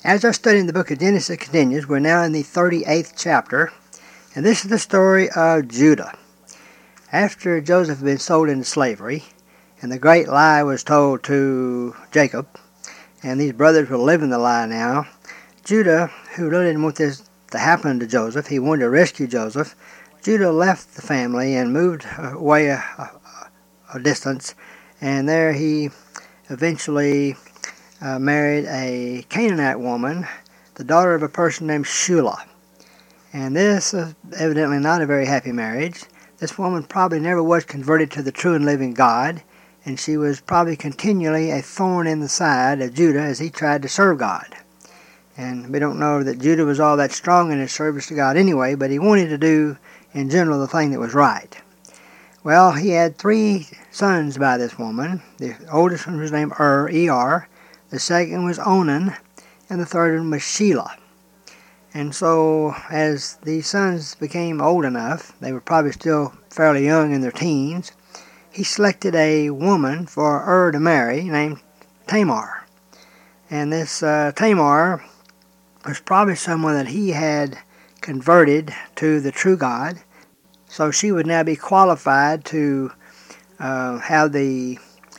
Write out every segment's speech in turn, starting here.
As our study in the book of Genesis continues, we're now in the 38th chapter, and this is the story of Judah. After Joseph had been sold into slavery, and the great lie was told to Jacob, and these brothers were living the lie now, Judah, who really didn't want this to happen to Joseph, he wanted to rescue Joseph, Judah left the family and moved away a distance, and there he eventually married a Canaanite woman, the daughter of a person named Shula. And this is evidently not a very happy marriage. This woman probably never was converted to the true and living God, and she was probably continually a thorn in the side of Judah as he tried to serve God. And we don't know that Judah was all that strong in his service to God anyway, but he wanted to do, in general, the thing that was right. Well, he had 3 sons by this woman. The oldest one was named Er, the second was Onan, and the third one was Shelah. And so, as these sons became old enough, they were probably still fairly young in their teens, he selected a woman for to marry named Tamar. And this Tamar was probably someone that he had converted to the true God, so she would now be qualified to have the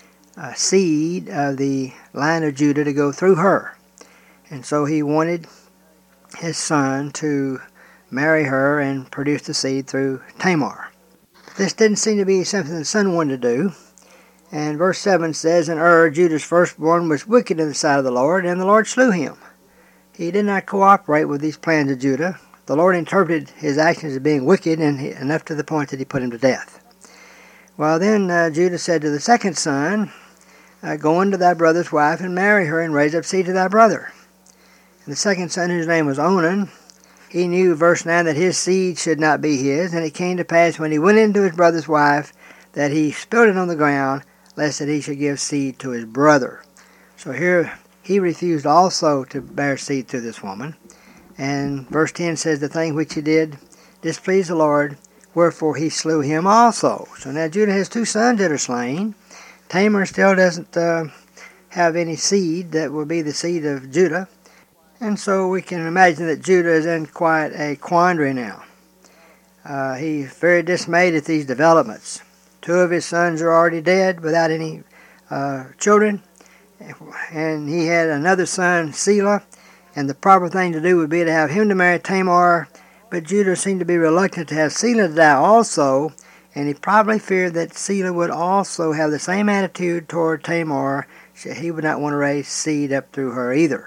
seed of the line of Judah to go through her. And so he wanted his son to marry her and produce the seed through Tamar. This didn't seem to be something the son wanted to do. And verse 7 says, And Judah's firstborn, was wicked in the sight of the Lord, and the Lord slew him. He did not cooperate with these plans of Judah. The Lord interpreted his actions as being wicked, and enough to the point that he put him to death. Well, then Judah said to the second son, Go unto thy brother's wife, and marry her, and raise up seed to thy brother. And the second son, whose name was Onan, he knew, verse 9, that his seed should not be his. And it came to pass, when he went into his brother's wife, that he spilled it on the ground, lest that he should give seed to his brother. So here he refused also to bear seed through this woman. And verse 10 says, The thing which he did displeased the Lord, wherefore he slew him also. So now Judah has 2 sons that are slain. Tamar still doesn't have any seed that will be the seed of Judah. And so we can imagine that Judah is in quite a quandary now. He's very dismayed at these developments. 2 of his sons are already dead without any children. And he had another son, Selah, and the proper thing to do would be to have him to marry Tamar, but Judah seemed to be reluctant to have Selah to die also, and he probably feared that Selah would also have the same attitude toward Tamar. He would not want to raise seed up through her either.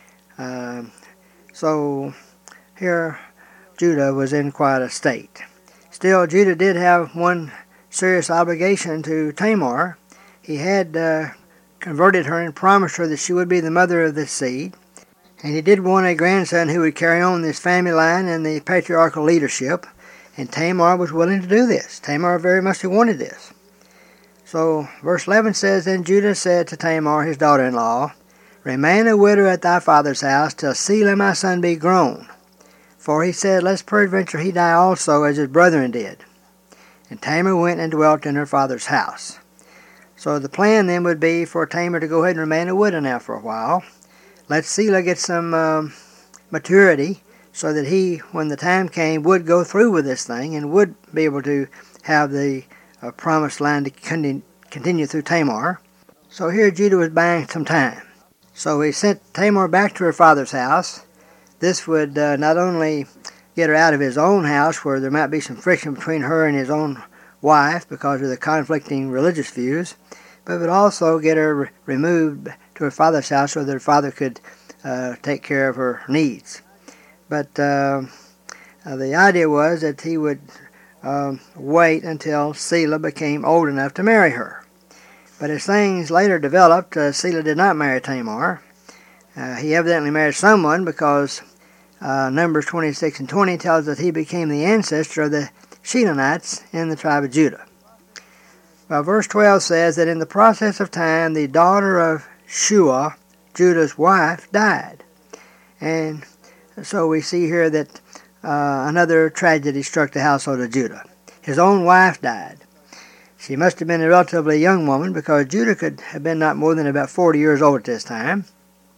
So here Judah was in quite a state. Still, Judah did have one serious obligation to Tamar. He had converted her and promised her that she would be the mother of this seed. And he did want a grandson who would carry on this family line and the patriarchal leadership. And Tamar was willing to do this. Tamar very much wanted this. So verse 11 says, Then Judah said to Tamar, his daughter-in-law, Remain a widow at thy father's house till Selah my son be grown. For he said, Lest peradventure he die also, as his brethren did. And Tamar went and dwelt in her father's house. So the plan then would be for Tamar to go ahead and remain a widow now for a while. Let Selah get some maturity so that he, when the time came, would go through with this thing and would be able to have the promised line to continue through Tamar. So here Judah was buying some time. So he sent Tamar back to her father's house. This would not only get her out of his own house, where there might be some friction between her and his own wife because of the conflicting religious views, but it would also get her removed to her father's house so that her father could take care of her needs. But the idea was that he would wait until Selah became old enough to marry her. But as things later developed, Selah did not marry Tamar. He evidently married someone, because Numbers 26 and 20 tells that he became the ancestor of the Shilonites in the tribe of Judah. Well, verse 12 says that in the process of time, the daughter of Shua, Judah's wife, died. And so we see here that another tragedy struck the household of Judah. His own wife died. She must have been a relatively young woman, because Judah could have been not more than about 40 years old at this time. So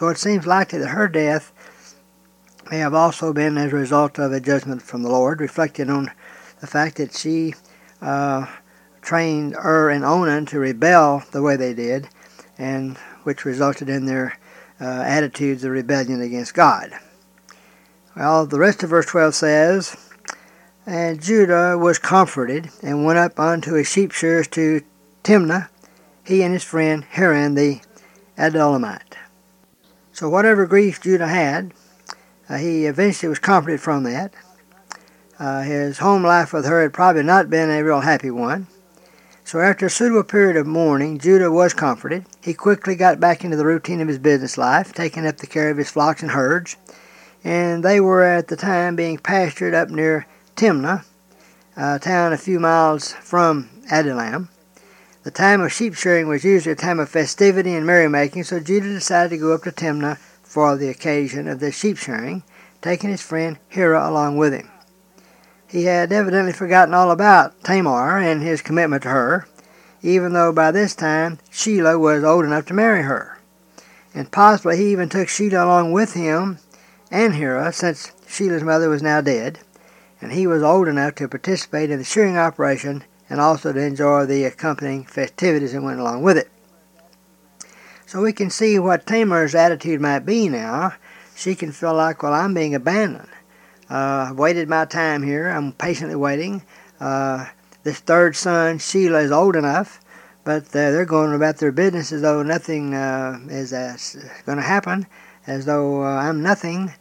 So it seems likely that her death may have also been as a result of a judgment from the Lord, reflecting on the fact that she trained and Onan to rebel the way they did, and which resulted in their attitudes of rebellion against God. Well, the rest of verse 12 says, "And Judah was comforted, and went up unto his sheep shearers to Timnah, he and his friend Hiram the Adullamite." So whatever grief Judah had, he eventually was comforted from that. His home life with her had probably not been a real happy one. So after a suitable period of mourning, Judah was comforted. He quickly got back into the routine of his business life, taking up the care of his flocks and herds. And they were at the time being pastured up near Timnah, a town a few miles from Adullam. The time of sheep shearing was usually a time of festivity and merrymaking, so Judah decided to go up to Timnah for the occasion of the sheep shearing, taking his friend Hira along with him. He had evidently forgotten all about Tamar and his commitment to her, even though by this time Shelah was old enough to marry her. And possibly he even took Shelah along with him and Hira, since Shelah's mother was now dead, and he was old enough to participate in the shearing operation and also to enjoy the accompanying festivities that went along with it. So we can see what Tamar's attitude might be now. She can feel like, well, I'm being abandoned. I've waited my time here. I'm patiently waiting. This third son, Shelah, is old enough, but they're going about their business as though nothing is going to happen, as though I'm nothing.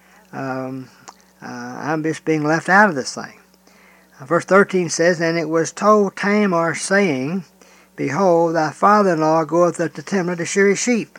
I'm just being left out of this thing. Verse 13 says, "And it was told Tamar, saying, Behold, thy father-in-law goeth up to Timnah to shear his sheep."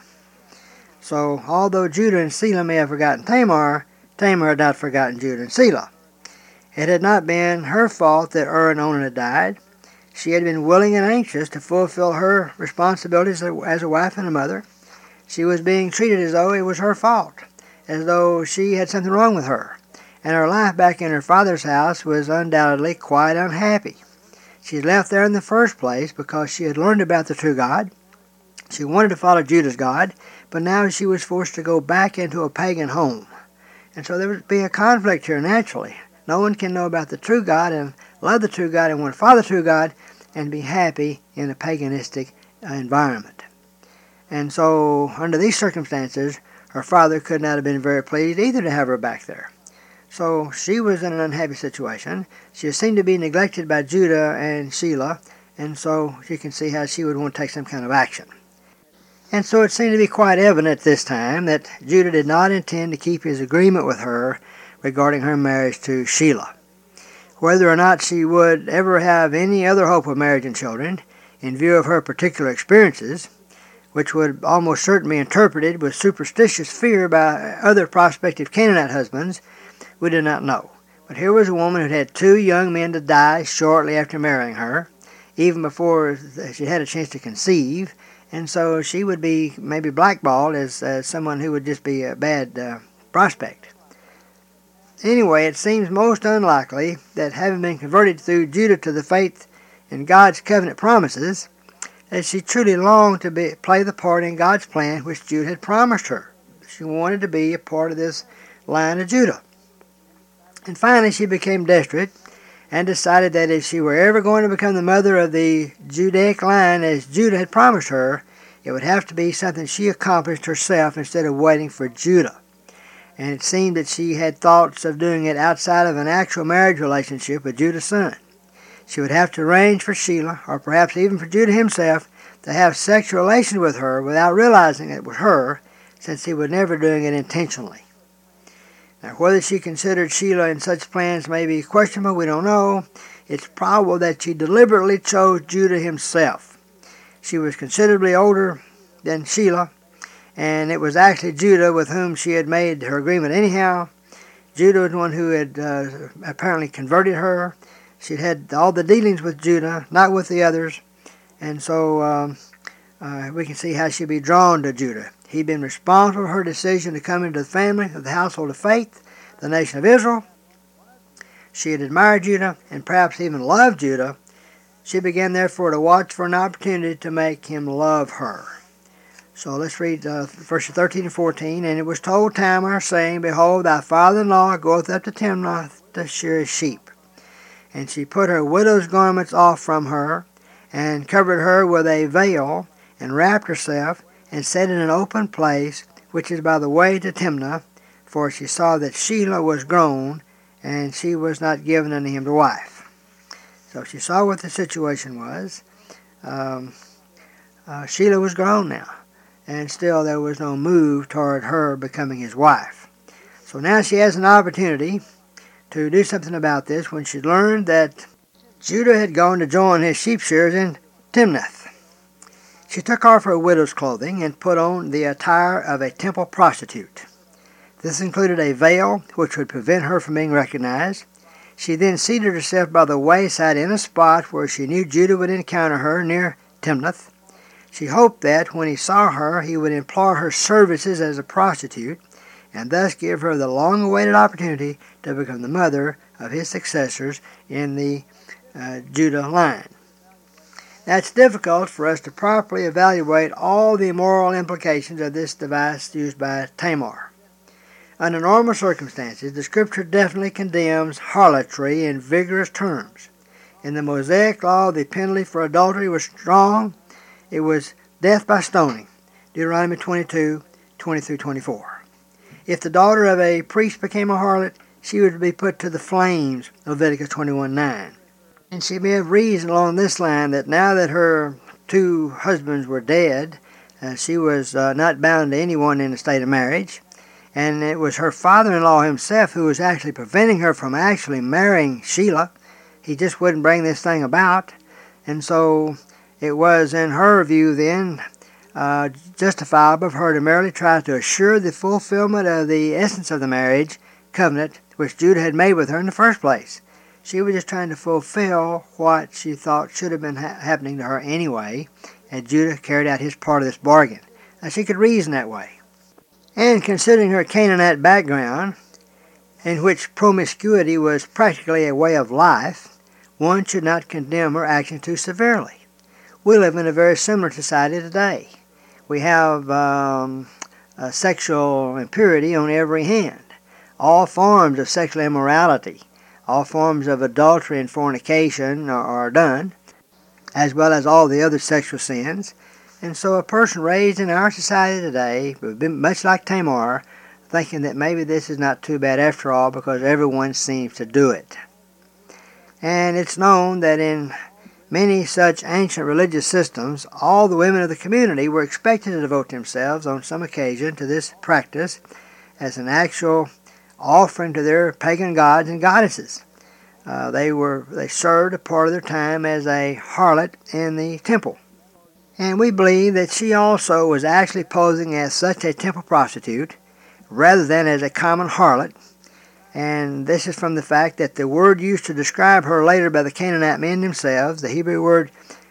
So, although Judah and Shelah may have forgotten Tamar, Tamar had not forgotten Judah and Shelah. It had not been her fault that and Onan had died. She had been willing and anxious to fulfill her responsibilities as a wife and a mother. She was being treated as though it was her fault, as though she had something wrong with her. And her life back in her father's house was undoubtedly quite unhappy. She had left there in the first place because she had learned about the true God. She wanted to follow Judah's God, but now she was forced to go back into a pagan home. And so there would be a conflict here naturally. No one can know about the true God and love the true God and want to follow the true God and be happy in a paganistic environment. And so under these circumstances, her father could not have been very pleased either to have her back there. So she was in an unhappy situation. She seemed to be neglected by Judah and Shelah, and so you can see how she would want to take some kind of action. And so it seemed to be quite evident this time that Judah did not intend to keep his agreement with her regarding her marriage to Shelah. Whether or not she would ever have any other hope of marriage and children, in view of her particular experiences, which would almost certainly be interpreted with superstitious fear by other prospective Canaanite husbands, we do not know. But here was a woman who had two young men to die shortly after marrying her, even before she had a chance to conceive, and so she would be maybe blackballed as someone who would just be a bad prospect. Anyway, it seems most unlikely that having been converted through Judah to the faith in God's covenant promises, that she truly longed to play the part in God's plan which Judah had promised her. She wanted to be a part of this line of Judah. And finally she became desperate and decided that if she were ever going to become the mother of the Judaic line as Judah had promised her, it would have to be something she accomplished herself instead of waiting for Judah. And it seemed that she had thoughts of doing it outside of an actual marriage relationship with Judah's son. She would have to arrange for Shelah, or perhaps even for Judah himself, to have sexual relations with her without realizing it was her, since he was never doing it intentionally. Now, whether she considered Shelah in such plans may be questionable, we don't know. It's probable that she deliberately chose Judah himself. She was considerably older than Shelah, and it was actually Judah with whom she had made her agreement anyhow. Judah was the one who had apparently converted her. She'd had all the dealings with Judah, not with the others, and so we can see how she'd be drawn to Judah. He'd been responsible for her decision to come into the family of the household of faith, the nation of Israel. She had admired Judah and perhaps even loved Judah. She began therefore to watch for an opportunity to make him love her. So let's read verses 13 and 14. And it was told Tamar, saying, Behold, thy father-in-law goeth up to Timnath to shear his sheep. And she put her widow's garments off from her, and covered her with a veil, and wrapped herself, and sat in an open place, which is by the way to Timnah, for she saw that Shelah was grown, and she was not given unto him to wife. So she saw what the situation was. Shelah was grown now, and still there was no move toward her becoming his wife. So now she has an opportunity to do something about this when she learned that Judah had gone to join his sheep shearers in Timnath. She took off her widow's clothing and put on the attire of a temple prostitute. This included a veil which would prevent her from being recognized. She then seated herself by the wayside in a spot where she knew Judah would encounter her near Timnath. She hoped that when he saw her, he would implore her services as a prostitute, and thus give her the long-awaited opportunity to become the mother of his successors in the Judah line. Now, it's difficult for us to properly evaluate all the moral implications of this device used by Tamar. Under normal circumstances, the Scripture definitely condemns harlotry in vigorous terms. In the Mosaic law, the penalty for adultery was strong. It was death by stoning, Deuteronomy 22, 20-24. If the daughter of a priest became a harlot, she would be put to the flames, Leviticus 21:9. And she may have reasoned along this line that now that her two husbands were dead, she was not bound to anyone in a state of marriage, and it was her father-in-law himself who was actually preventing her from actually marrying Shelah. He just wouldn't bring this thing about, and so it was, in her view then, justifiable of her to merely try to assure the fulfillment of the essence of the marriage covenant which Judah had made with her in the first place. She was just trying to fulfill what she thought should have been happening to her anyway, and Judah carried out his part of this bargain. Now, she could reason that way. And considering her Canaanite background, in which promiscuity was practically a way of life, one should not condemn her action too severely. We live in a very similar society today. We have sexual impurity on every hand. All forms of sexual immorality, all forms of adultery and fornication are done, as well as all the other sexual sins. And so a person raised in our society today would be much like Tamar, thinking that maybe this is not too bad after all because everyone seems to do it. And it's known that in many such ancient religious systems, all the women of the community were expected to devote themselves on some occasion to this practice as an actual offering to their pagan gods and goddesses. They served a part of their time as a harlot in the temple. And we believe that she also was actually posing as such a temple prostitute rather than as a common harlot. And this is from the fact that the word used to describe her later by the Canaanite men themselves, the Hebrew word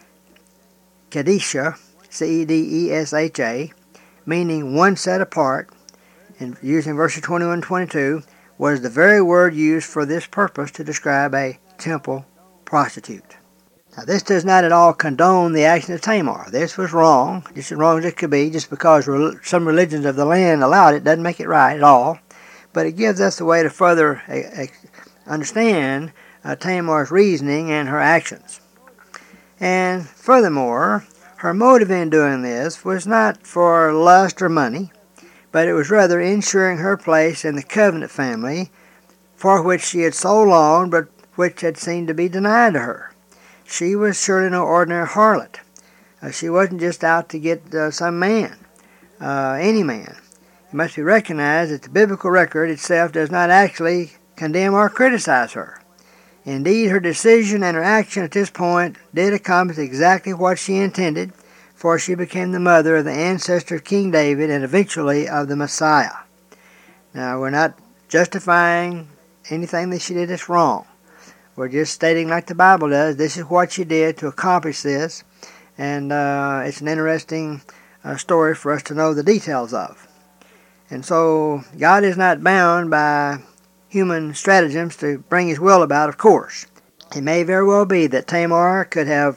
Kedesha, C-E-D-E-S-H-A, meaning one set apart, and used in verses 21 and 22, was the very word used for this purpose to describe a temple prostitute. Now, this does not at all condone the action of Tamar. This was wrong, just as wrong as it could be. Just because some religions of the land allowed it doesn't make it right at all. But it gives us a way to further understand Tamar's reasoning and her actions. And furthermore, her motive in doing this was not for lust or money, but it was rather ensuring her place in the covenant family for which she had so longed, but which had seemed to be denied to her. She was surely no ordinary harlot. She wasn't just out to get some man, any man. It must be recognized that the biblical record itself does not actually condemn or criticize her. Indeed, her decision and her action at this point did accomplish exactly what she intended, for she became the mother of the ancestor of King David and eventually of the Messiah. Now, we're not justifying anything that she did that's wrong. We're just stating, like the Bible does, this is what she did to accomplish this, and it's an interesting story for us to know the details of. And so God is not bound by human stratagems to bring his will about, of course. It may very well be that Tamar could have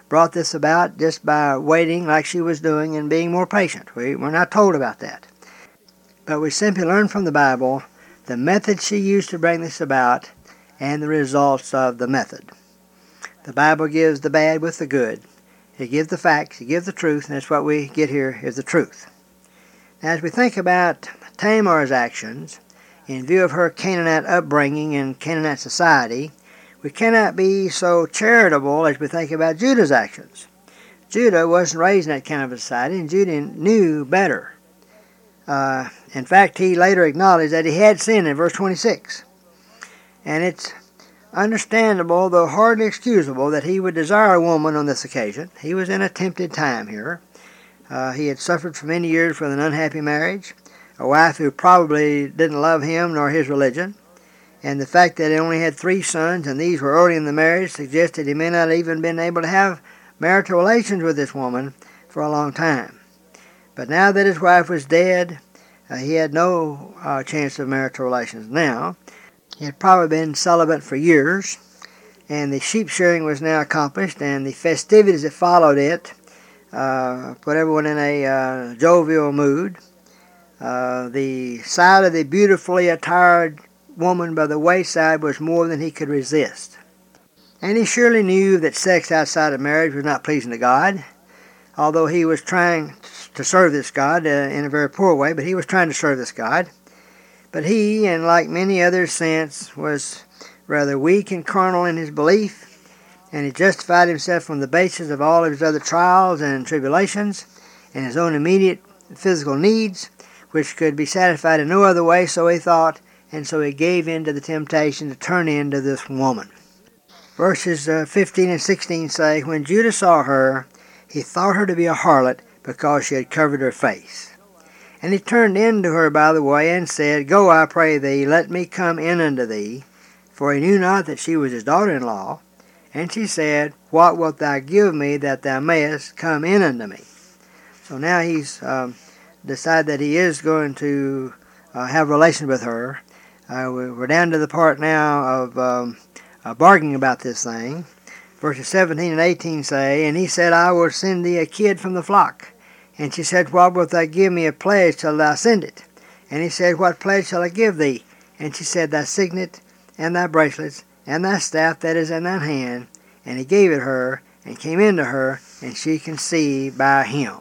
brought this about just by waiting like she was doing and being more patient. We're not told about that. But we simply learn from the Bible the method she used to bring this about and the results of the method. The Bible gives the bad with the good. It gives the facts, it gives the truth, and that's what we get here is the truth. Now, as we think about Tamar's actions, in view of her Canaanite upbringing and Canaanite society, we cannot be so charitable as we think about Judah's actions. Judah wasn't raised in that kind of a society, and Judah knew better. In fact, he later acknowledged that he had sinned in verse 26. And it's understandable, though hardly excusable, that he would desire a woman on this occasion. He was in a tempted time here. He had suffered for many years with an unhappy marriage, a wife who probably didn't love him nor his religion, and the fact that he only had 3 sons, and these were early in the marriage, suggested he may not have even been able to have marital relations with this woman for a long time. But now that his wife was dead, he had no chance of marital relations now. He had probably been celibate for years, and the sheep shearing was now accomplished, and the festivities that followed it put everyone in a jovial mood. The sight of the beautifully attired woman by the wayside was more than he could resist. And he surely knew that sex outside of marriage was not pleasing to God, although he was trying to serve this God in a very poor way, but he was trying to serve this God. But he, and like many other saints, was rather weak and carnal in his belief, and he justified himself on the basis of all of his other trials and tribulations and his own immediate physical needs, which could be satisfied in no other way, so he thought, and so he gave in to the temptation to turn into this woman. Verses 15 and 16 say, "When Judah saw her, he thought her to be a harlot because she had covered her face. And he turned in to her by the way, and said, Go, I pray thee, let me come in unto thee. For he knew not that she was his daughter-in-law. And she said, What wilt thou give me that thou mayest come in unto me? So now he's decided that he is going to have relations with her. We're down to the part now of bargaining about this thing. Verses 17 and 18 say, And he said, I will send thee a kid from the flock. And she said, What wilt thou give me a pledge till thou send it? And he said, What pledge shall I give thee? And she said, Thy signet, and thy bracelets, and thy staff that is in thine hand. And he gave it her, and came into her, and she conceived by him.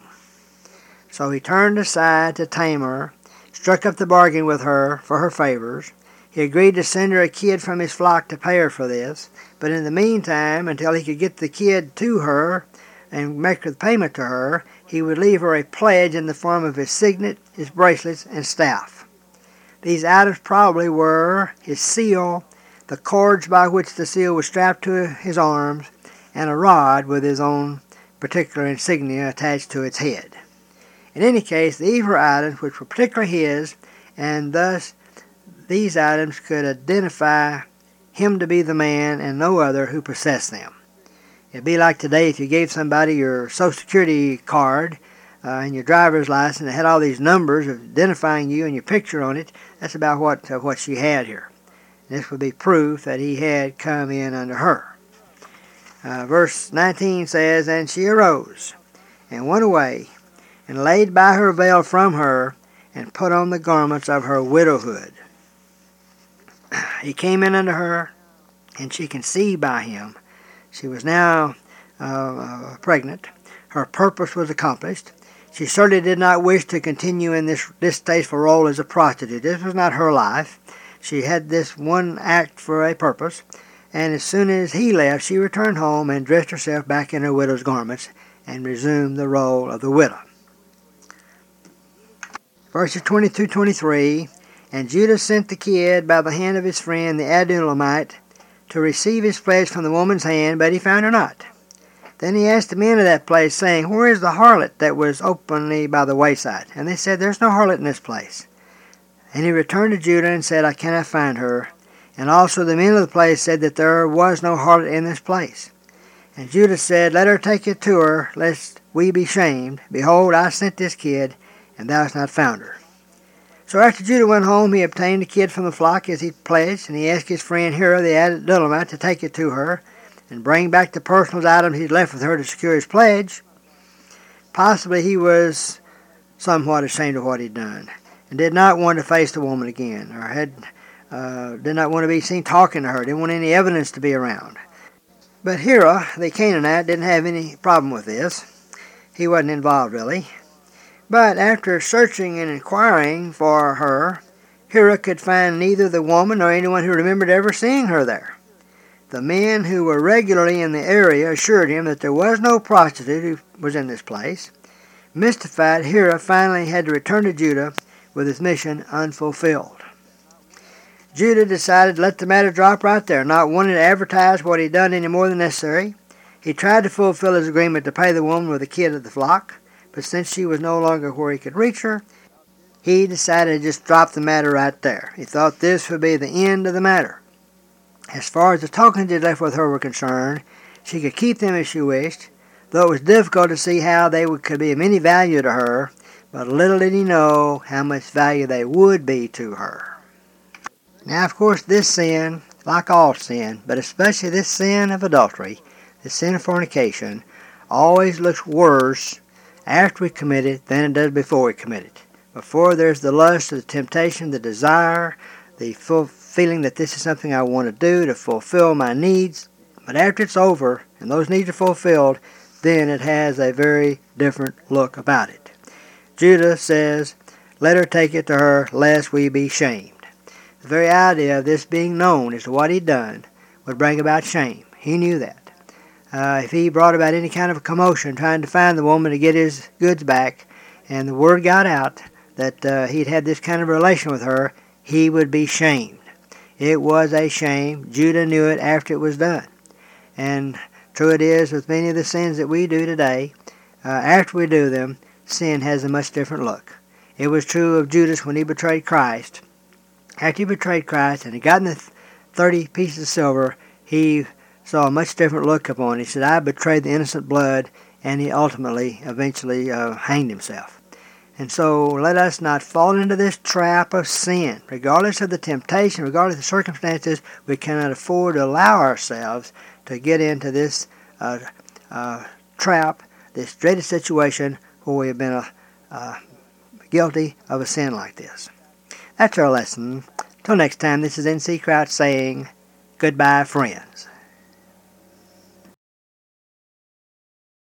So he turned aside to Tamar, struck up the bargain with her for her favors. He agreed to send her a kid from his flock to pay her for this. But in the meantime, until he could get the kid to her and make the payment to her, he would leave her a pledge in the form of his signet, his bracelets, and staff. These items probably were his seal, the cords by which the seal was strapped to his arms, and a rod with his own particular insignia attached to its head. In any case, these were items which were particularly his, and thus these items could identify him to be the man and no other who possessed them. It'd be like today if you gave somebody your Social Security card and your driver's license and it had all these numbers identifying you and your picture on it. That's about what she had here. This would be proof that he had come in unto her. Verse 19 says, And she arose and went away and laid by her veil from her and put on the garments of her widowhood. He came in unto her, and she conceived by him. She was now pregnant. Her purpose was accomplished. She certainly did not wish to continue in this distasteful role as a prostitute. This was not her life. She had this one act for a purpose, and as soon as he left, she returned home and dressed herself back in her widow's garments and resumed the role of the widow. Verses 20 through 23, And Judah sent the kid by the hand of his friend the Adullamite to receive his pledge from the woman's hand, but he found her not. Then he asked the men of that place, saying, Where is the harlot that was openly by the wayside? And they said, There's no harlot in this place. And he returned to Judah and said, I cannot find her. And also the men of the place said that there was no harlot in this place. And Judah said, Let her take it to her, lest we be shamed. Behold, I sent this kid, and thou hast not found her. So after Judah went home, he obtained the kid from the flock as he pledged, and he asked his friend Hira the Adullamite to take it to her. and bring back the personal items he'd left with her to secure his pledge. Possibly he was somewhat ashamed of what he'd done and did not want to face the woman again, or did not want to be seen talking to her, didn't want any evidence to be around. But Hira, the Canaanite, didn't have any problem with this. He wasn't involved, really. But after searching and inquiring for her, Hira could find neither the woman nor anyone who remembered ever seeing her there. The men who were regularly in the area assured him that there was no prostitute who was in this place. Mystified, Hira finally had to return to Judah with his mission unfulfilled. Judah decided to let the matter drop right there, not wanting to advertise what he'd done any more than necessary. He tried to fulfill his agreement to pay the woman with the kid of the flock, but since she was no longer where he could reach her, he decided to just drop the matter right there. He thought this would be the end of the matter. As far as the tokens he'd left with her were concerned, she could keep them if she wished, though it was difficult to see how they could be of any value to her, but little did he know how much value they would be to her. Now, of course, this sin, like all sin, but especially this sin of adultery, the sin of fornication, always looks worse after we commit it than it does before we commit it. Before there's the lust, the temptation, the desire, the feeling that this is something I want to do to fulfill my needs. But after it's over and those needs are fulfilled, then it has a very different look about it. Judah says, "Let her take it to her, lest we be shamed." The very idea of this being known as to what he'd done would bring about shame. He knew that. If he brought about any kind of a commotion trying to find the woman to get his goods back, and the word got out that he'd had this kind of relation with her, he would be shamed. It was a shame. Judah knew it after it was done. And true it is with many of the sins that we do today, after we do them, sin has a much different look. It was true of Judas when he betrayed Christ. After he betrayed Christ and had gotten the 30 pieces of silver, he saw a much different look upon it. He said, "I betrayed the innocent blood," and he eventually hanged himself. And so let us not fall into this trap of sin. Regardless of the temptation, regardless of the circumstances, we cannot afford to allow ourselves to get into this trap, this dreaded situation where we have been guilty of a sin like this. That's our lesson. Till next time, this is N.C. Crouch saying, goodbye, friends.